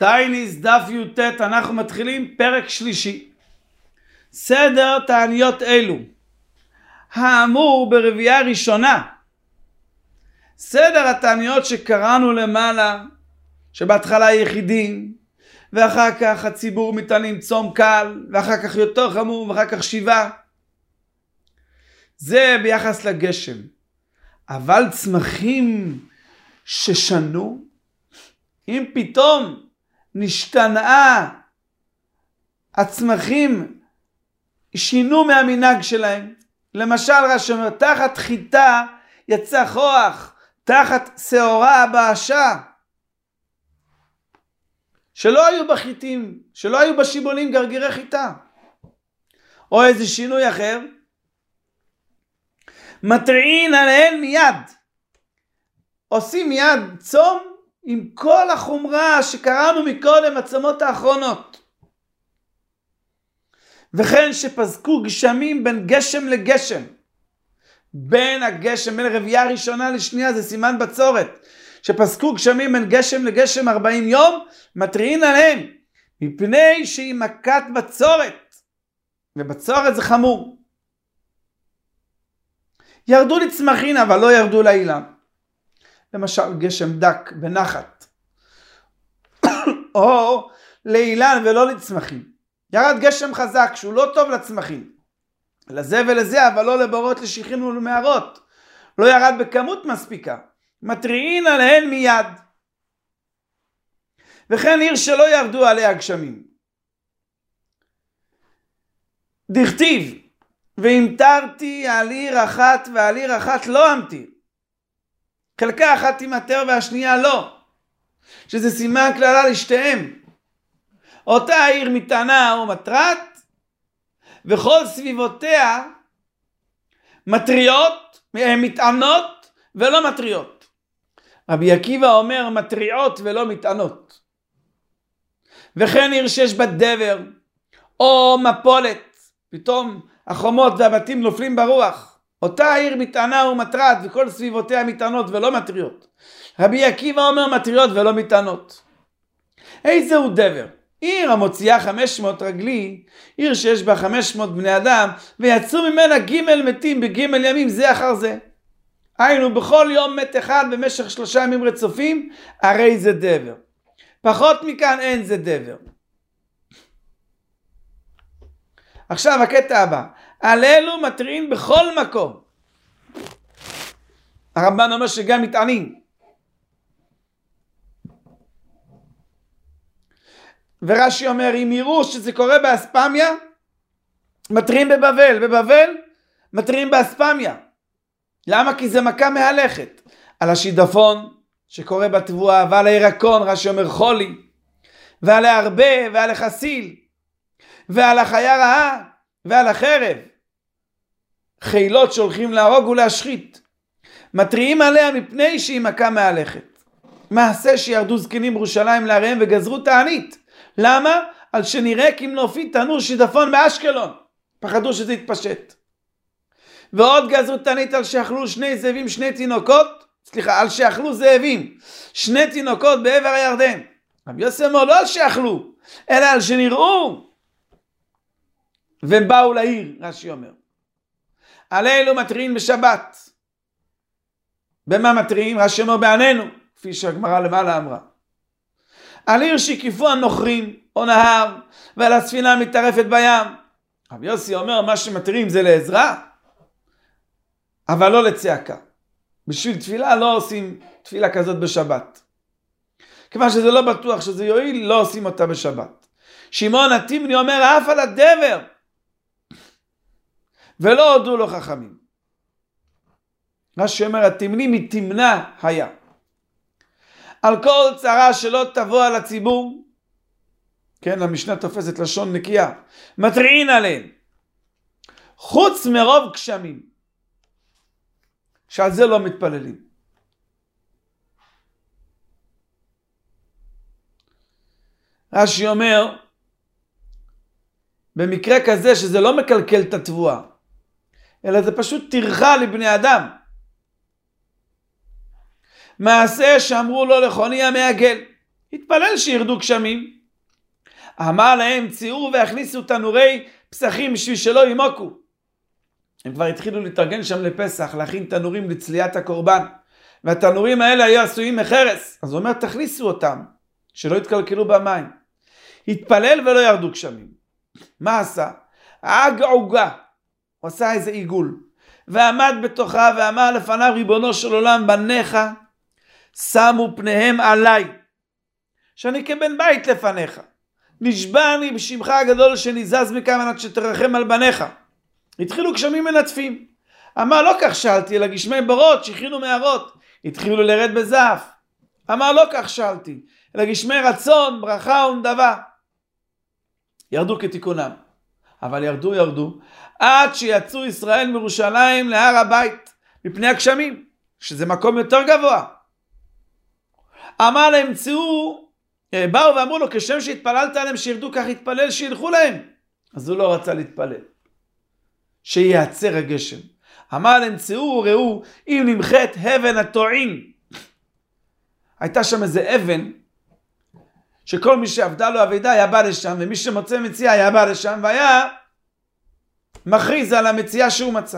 טייניס דף י"ט, אנחנו מתחילים פרק שלישי. סדר תעניות אלו האמור ברביעייה ראשונה. סדר התעניות שקראנו למעלה, שבהתחלה יחידים ואחר כך הציבור מתענים צום קל ואחר כך יותר חמור ואחר כך שבעה, זה ביחס לגשם. אבל צמחים ששנו, אם פתאום נשתנעה הצמחים, שינו מהמנהג שלהם, למשל רש"י אומר תחת חיטה יצא כוח, תחת שעורה באשה, שלא היו בחיטים, שלא היו בשיבולים גרגירי חיטה, או איזה שינוי אחר, מטריעין עליהן מיד, עושים מיד צום עם כל החומרה שקראנו מקודם, הצומות האחרונות. וכן שפסקו גשמים בין גשם לגשם, בין הגשם, בין רביעייה ראשונה לשנייה, זה סימן בצורת, שפסקו גשמים בין גשם לגשם 40 יום, מטריעין עליהם, מפני שהיא מכת בצורת, ובצורת זה חמור. ירדו לצמחין אבל לא ירדו לאילן, למשל גשם דק בנחת, או לאילן ולא לצמחים. ירד גשם חזק שהוא לא טוב לצמחים, לזה ולזה, אבל לא לבורות, לשיחים ולמערות, לא ירד בכמות מספיקה, מטריעין עליהן מיד. וכן עיר שלא ירדו עליה גשמים, דכתיב והמטרתי על עיר אחת ועל עיר אחת לא אמטיר, חלקה אחת תימטר והשנייה לא, שזה סימן כללה לשתיהם. אותה עיר מטענה או מטרת, וכל סביבותיה מטריות, מטענות ולא מטריות. רבי עקיבא אומר מטריות ולא מטענות. וכן עיר שיש בה דבר או מפולת, פתאום החומות והבתים נופלים ברוח, אותה עיר מטענה ומטרת וכל סביבותיה מטענות ולא מטריות. רבי עקיבא אומר מטריות ולא מטענות. איזה הוא דבר? עיר המוציאה 500 רגלי, עיר שיש בה 500 בני אדם, ויצאו ממנה ג' מתים בג' ימים זה אחר זה. היינו בכל יום מת אחד במשך 3 ימים רצופים, הרי זה דבר. פחות מכאן אין זה דבר. עכשיו הקטע הבא, על אלו מטריעים בכל מקום. הרמב"ן אומר שגם מטענים. ורש"י אומר אם יראו שזה קורה באספמיה, מטריעים בבבל, בבבל מטריעים באספמיה. למה? כי זה מכה מהלכת. על השידפון שקורה בתבואה, ועל הירקון רש"י אומר חולי, ועל הרבה ועל החסיל, ועל החיה רעה ועל החרב, חילות שהולכים להרוג ולהשחית, מטריעים עליה מפני שהיא מכה מהלכת. מעשה שירדו זקנים בירושלים לעריהם וגזרו תענית. למה? על שנראה כמנופית תנור שידפון באשקלון, פחדו שזה יתפשט. ועוד גזרו תענית על שאכלו על שאכלו זאבים 2 תינוקות בעבר הירדן. רבי יוסי אומר לא על שאכלו, אלא על שנראו והם באו לעיר. רש"י אומר על אלו מטריעים בשבת. במה מטריעים? רש"י אומר בעננו, כפי שהגמרא למעלה אמרה. על עיר שקיפו הנוכרים או נהר, ועל הספינה מתערפת בים. רבי יוסי אומר מה שמטריעים זה לעזרה, אבל לא לצעקה. בשביל תפילה לא עושים תפילה כזאת בשבת, כיוון שזה לא בטוח שזה יועיל, לא עושים אותה בשבת. שמעון התימני אומר אף על הדבר ולא הודו לו חכמים. מה שאומר התימני מתמנע היה. על כל צרה שלא תבוא על הציבור, כן, המשנה תופסת לשון נקייה, מטריעין עליהם, חוץ מרוב גשמים, שעל זה לא מתפללים. רש"י אומר, במקרה כזה שזה לא מקלקל את התבואה, אלא זה פשוט טרחה לבני אדם. מעשה שאמרו לו לחוני המעגל, התפלל שירדו גשמים. אמר להם ציעו והכניסו תנורי פסחים בשביל שלא ימוקו. הם כבר התחילו להתארגן שם לפסח, להכין תנורים לצליית הקורבן. והתנורים האלה היו עשויים מחרס. אז הוא אומר תכניסו אותם, שלא יתקלקלו במים. התפלל ולא ירדו גשמים. מה עשה? עוגה. הוא עשה איזה עיגול. ועמד בתוכה ואמר לפניו ריבונו של עולם בניך שמו פניהם עליי. שאני כבן בית לפניך. נשבע אני בשמך הגדול שניזז מכאן עד שתרחם על בניך. התחילו גשמים מנטפים. אמר לא כך שאלתי אלא גשמי ברות שהכינו מערות. התחילו לרד בזעף. אמר לא כך שאלתי אלא גשמי רצון ברכה ונדבה. ירדו כתיקונם. אבל ירדו עד שיצאו ישראל מירושלים להר הבית מפני הגשמים שזה מקום יותר גבוה. אמר להם צאו, באו ואמרו לו כשם שהתפללת עליהם שירדו כך התפלל שילכו להם. אז הוא לא רצה להתפלל שיעצר הגשם. אמר להם צאו ראו אם נמחת אבן הטועין. הייתה שם איזה אבן שכל מי שעבדה לו עבודה היה בא לשם ומי שמוצא מציאה היה בא לשם והיה מכריז על המציאה שהוא מצא.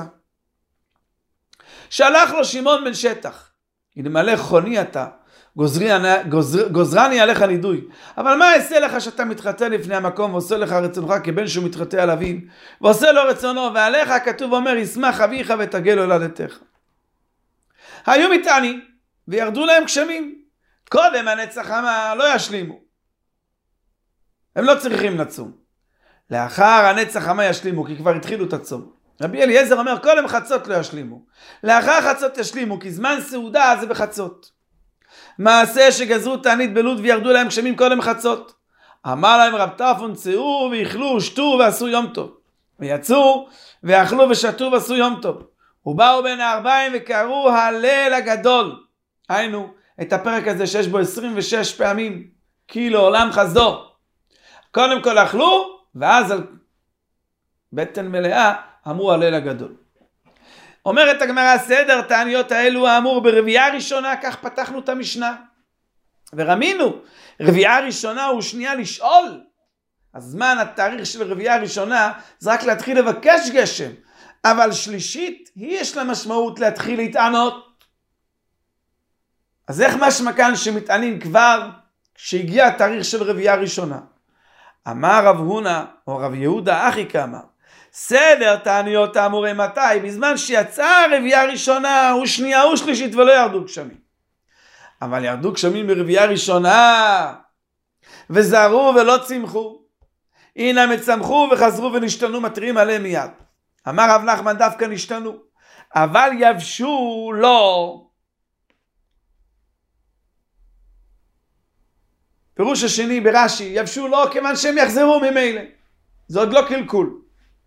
שלח לו שמעון בן שטח אלמלא חוני אתה גוזרני עליך נידוי. אבל מה אעשה לך שאתה מתחתן לפני המקום ועושה לך רצונך כבן שהוא מתחתן על אביו ועושה לו רצונו ועליך כתוב אומר ישמח אביך ותגל הולדתך. היו מתענים וירדו להם גשמים. קודם הנצח אמר לא ישלימו. הם לא צריכים לצום. לאחר הנצח אמר ישלימו כי כבר התחילו את הצום. רבי אליעזר אומר קודם חצות לא ישלימו. לאחר חצות ישלימו כי זמן סעודה זה בחצות. מעשה שגזרו תענית בלוד וירדו להם גשמים קודם חצות. אמר להם רב טרפון צאו ואכלו שתו ועשו יום טוב. ויצאו ואכלו ושתו ועשו יום טוב. ובאו בין הערביים וקראו הלל הגדול. היינו את הפרק הזה שיש בו 26 פעמים כאילו עולם חסדו. קודם כל אכלו ואז על בטן מלאה אמרו הלל הגדול. אומרת הגמרא סדר תעניות האלו האמור ברביעה ראשונה כך פתחנו את המשנה. ורמינו רביעה ראשונה הוא שנייה לשאול. הזמן התאריך של רביעה ראשונה זה רק להתחיל לבקש גשם. אבל שלישית היא יש לה משמעות להתחיל להתענות. אז איך משמע כאן שמתענים כבר כשהגיע התאריך של רביעה ראשונה? אמר רב הונא או רב יהודה אחי כמה סדר תעניות האמורי מתי? בזמן שיצאה הרביעה הראשונה ושנייה ושלישית ולא ירדו גשמים. אבל ירדו גשמים ברביעה ראשונה וזהרו ולא צמחו. הנה מצמחו וחזרו ונשתנו מתריעים עליהם מיד. אמר רב נחמן דווקא נשתנו אבל יבשו לא. פירוש השני ברש"י יבשו לא כיוון שהם יחזרו ממילא. זה עוד לא קלקול.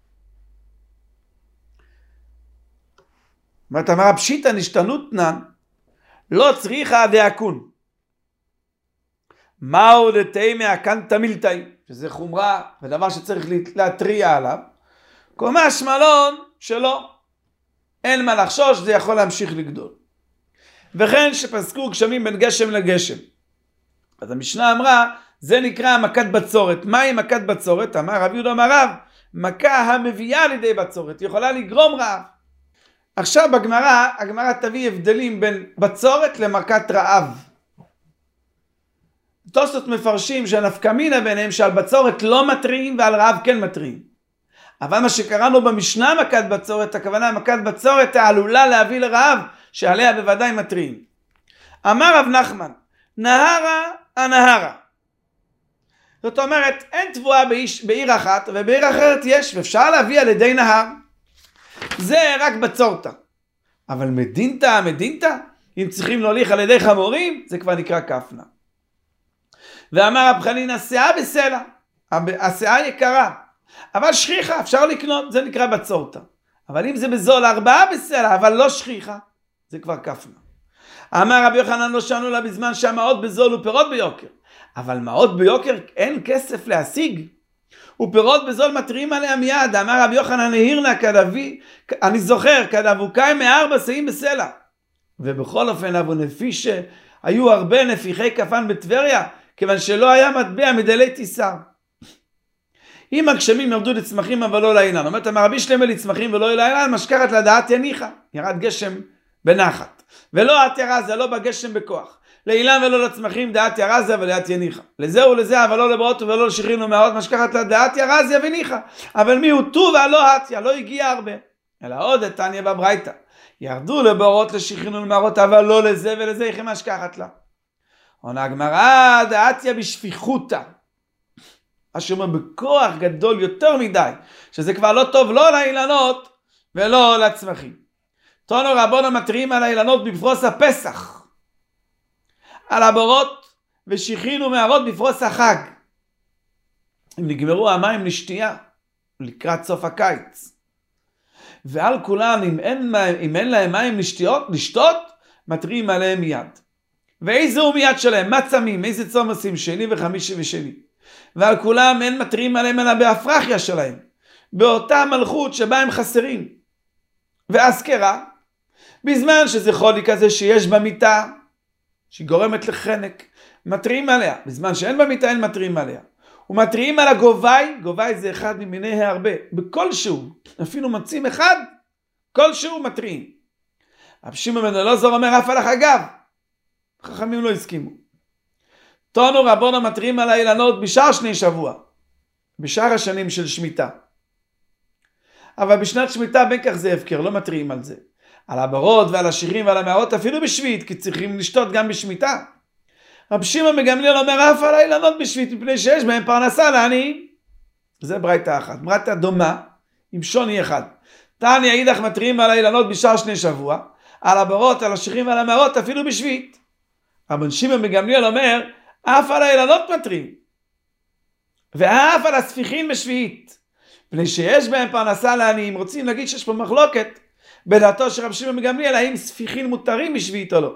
אומרת אמר פשיטא נשתנות נן לא צריכה דאקון. מהו דתימא אקנתא מילתאי שזה חומרה ודבר שצריך להתריע עליו. קומה שמלון שלא. אין מה לחשוש זה יכול להמשיך לגדול. וכן שפסקו גשמים בין גשם לגשם. אז המשנה אמרה זה נקרא מכת בצורת. מהי מכת בצורת? אמר רב יהודה אמר רב מכה המביאה לידי בצורת יכולה לגרום רעב. עכשיו בגמרא, הגמרא תביא הבדלים בין בצורת למכת רעב. תוספות מפרשים שהנפקא מינה ביניהם שעל בצורת לא מתריעים ועל רעב כן מתריעים. אבל מה שקראנו במשנה מכת בצורת, הכוונה מכת בצורת העלולה להביא לרעב שעליה בוודאי מתריעים. אמר רב נחמן, נהרה הנהרה. זאת אומרת, אין תבואה בעיר אחת ובעיר אחרת יש, ואפשר להביא על ידי נהר. זה רק בצורתא. אבל מדינתא, אם צריכים להוליך על ידי חמורים, זה כבר נקרא כפנה. ואמר רב חנינא שאה בסלע, השאה יקרה, אבל שכיחה, אפשר לקנות, זה נקרא בצורתא. אבל אם זה בזול 4 בסלע, אבל לא שכיחה, זה כבר כפנה. אמר רבי יוחנן לא שענו לה בזמן שהמעות בזול ופירות ביוקר. אבל מעות ביוקר אין כסף להשיג. ופירות בזול מתריעים עליה מיד. אמר רבי יוחנן נהירנה כדבי, אני זוכר, כדבוקאי 4 שאים בסלע. ובכל אופן אבו נפישה, היו הרבה נפיחי כפן בטבריה, כיוון שלא היה מטבע מדלי תיסר. אם הגשמים ירדו לצמחים אבל לא לאילן, אומרת רבי שלמה לצמחים ולא לאילן, משכחת לדעת יניחה, ירד גשם בנחת, ולא את ירזה, לא בגשם בכוח, לאילן ולא לצמחים דעת ירזה ולדעת יניחה, לזה ולזה אבל לא לברות ולא לשכרין ומערות, משכחת לדעת ירזה וניחה, אבל מי הוא טוב ולא התיה, לא הגיע הרבה, אלא עוד את תניא בברייתא, ירדו לברות לשכרין ומערות אבל לא לזה ולזה, איך משכחת לה. עונה הגמרא דעתיה בשפיחותא, מה שאומר בכוח גדול יותר מדי, שזה כבר לא טוב לא לאילנות ולא לצמחים. תנו רבנו מתריעים על האילנות בפרוס הפסח, על הבורות ושכרין ומערות בפרוס החג. אם נגמרו המים לשתייה לקראת סוף הקיץ, ועל כולם אם אין להם מים לשתות, מתריעים עליהם מיד. ואיזה הוא מיד שלהם? מה צמים? איזה צום עושים? שני וחמישי ושני. ועל כולם אין מתריעים עליהם אלא בהפרחיה שלהם, באותה מלכות שבה הם חסרים. ואזכרה, בזמן שזה חולי כזה שיש במיטה, שהיא גורמת לחנק, מתריעים עליה. בזמן שאין במיטה אין מתריעים עליה. ומתריעים על הגובי, גובי זה אחד ממיני הרבה, בכלשהו, אפילו מוצאים אחד, כלשהו מתריעים. רבי שמעון בן אלעזר אומר אף על החגב, חכמים לא הסכימו. תנו רבנו מתריעים על האילנות בשאר שני שבוע, בשאר השנים של שמיטה. אבל בשנת שמיטה בין כך זה הפקר, לא מתריעים על זה. על הברות ועל השירים ועל המערות אפילו בשביעית, כי צריכים לשתות גם בשמיטה. רבי שמעון בן גמליאל אומר אף על האילנות בשביעית, מפני שיש בהם פרנסה לעניים. זה ברייתא אחת, ברייתא דומה עם שוני אחד. תניא אידך מתריעים על האילנות בשאר שני שבוע, על הברות, על השירים ועל המערות אפילו בשביעית. רבי שמעון בן גמליאל אומר אף על האילנות מתריעים, ואף על הספיחין בשביעית, מפני שיש בהם פרנסה לעניים. רוצים להגיד שיש פה מחלוקת בדעתו של רבי שמעון בן גמליאל האם ספיחין מותרים בשביעית או לא.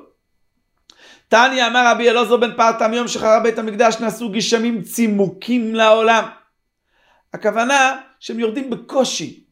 תניא אמר רבי אלעזר בן פרתא, מיום שחרב בית המקדש נעשו גשמים צימוקים לעולם. הכוונה שהם יורדים בקושי.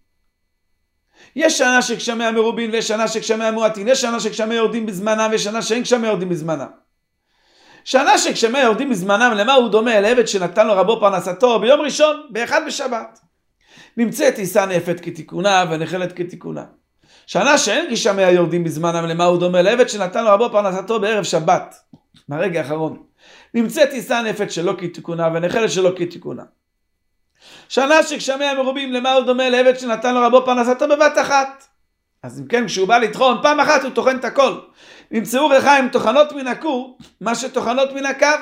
יש שנה שגשמי המרובין ויש שנה שגשמי המועטין, יש שנה שגשמי יורדים בזמנם ויש שנה שאין גשמי יורדים בזמנם. שנה שגשמי יורדים בזמנם, למה הוא דומה? אל עבד שנתן לו רבו פרנסתו ביום ראשון, באחד בשבת. נמצאת עיסה נפת כתיקונה ונחלת כתיקונה. שנה שאין גשמי היורדים בזמנם, למה הוא דומה? אל עבד שנתן לו רבו פרנסתו בערב שבת, מהרגע האחרון. נמצאת עיסה נפת שלא כתיקונה ונחלת שלא כתיקונה. שנה שגשמי המרובים, למה הוא דומה? לעבד שנתן לו רבו פרנסתו בבת אחת. אז אם כן, כשהוא בא לטחון, פעם אחת הוא טוחן את הכל. נמצאו ריחיים טוחנות מן הכור, מה שטוחנות מן הקו.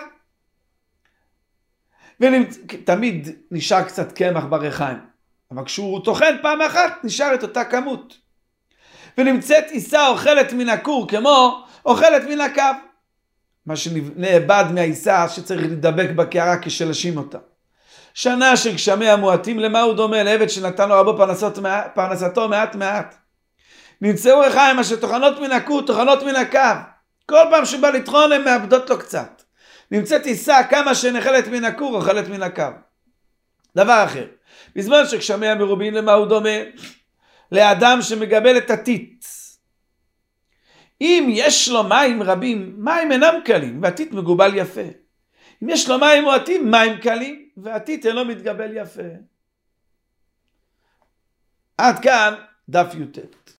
תמיד נשאר קצת קמח בריחיים, אבל כשהוא טוחן פעם אחת, נשאר את אותה כמות. ונמצאת עיסה אוכלת מן הכור, כמו אוכלת מן הקו. מה שנאבד מהעיסה שצריך לדבק בקערה כשלשים אותה. שנה של גשמי המועטים, למה הוא דומה? לעבד שנתן לו רבו פרנסתו מעט מעט. נמצאו ריחיים אשר טוחנות מן הכור, טוחנות מן הקו. כל פעם שבא לטחון הן מאבדות לו קצת. נמצאת עיסה כמה שנחלת מן הכור, אוכלת מן הקו. דבר אחר, בזמן שגשמי המרובין, למה הוא דומה? לאדם שמגבל את הטיט. אם יש לו מים רבים, מים אינם קלים, והטיט מגובל יפה. אם יש לו מים מועטים, מים קלים, והטיט אינו מתגבל יפה. עד כאן דף י"ט.